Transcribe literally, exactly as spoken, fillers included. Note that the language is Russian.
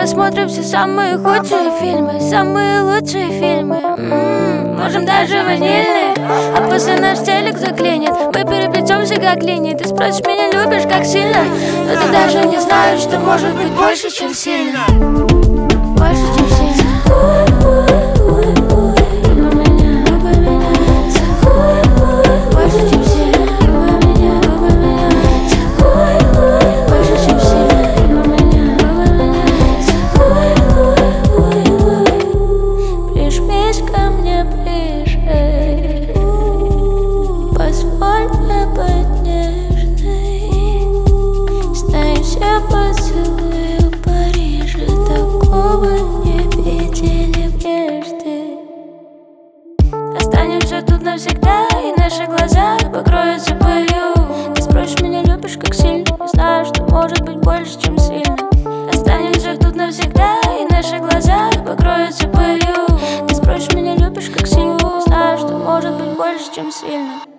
посмотрим все самые худшие фильмы, самые лучшие фильмы. М-м, можем даже ванильные. А после наш телек заклинит, мы переплетемся как линии. Ты спросишь, меня любишь как сильно, но ты даже не знаешь, что может быть больше, чем сильно. Больше, чем сильно. Позволь мне быть нежной. Знаю, все поцелуи в Париже такого не видели прежде. Останемся тут навсегда, и наши глаза покроются пылью. Ты спросишь, меня любишь как сильно, не знаю, что может быть больше, чем сильно. Останемся тут навсегда, и наши глаза покроются пылью. Ты спросишь, меня любишь как сильно, не знаю, что может быть больше, чем сильно.